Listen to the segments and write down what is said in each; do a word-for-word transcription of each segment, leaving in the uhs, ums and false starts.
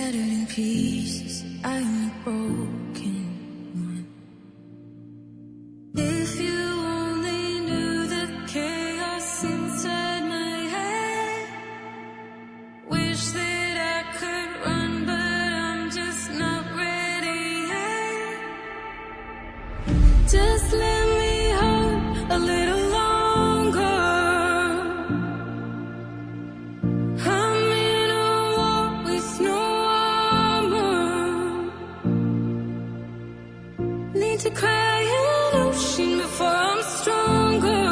shattered in pieces, I am a broken one. If you only knew the chaos inside my head, wish that I could run, but I'm just not ready yet. Just let me hold a little longer. I'm in a war with no armor. Need to cry an ocean before I'm stronger.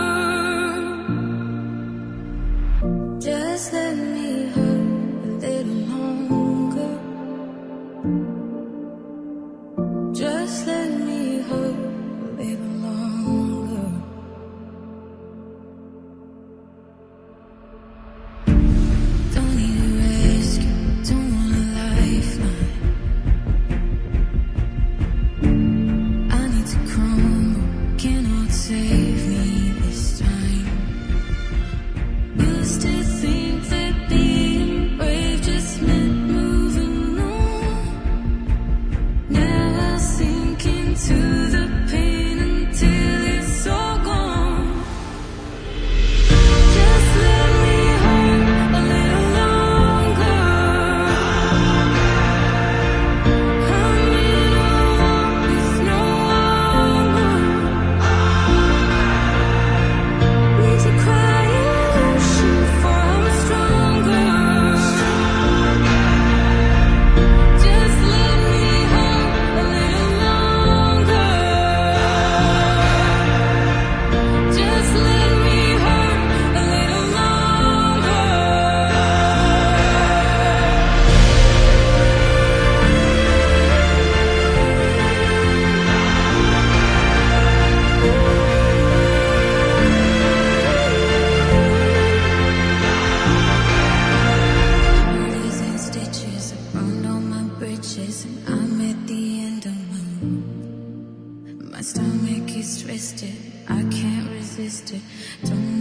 Just let me hold a little longer. Just let me hold a little longer. Don't need a rescue, don't want a lifeline. I need to crumble, cannot save me this time. Used to think that being brave just meant moving on. Now I sink into the pain until it's all gone. Just let me hold a little longer. I'm in a war with no armor. Need to cry an ocean before I'm stronger. Just let me hold a little longer. Just let me hold a little longer. Bodies and stitches, I burned all my bridges, and I'm at the end of my rope. My stomach is twisted, I can't resist it. Don't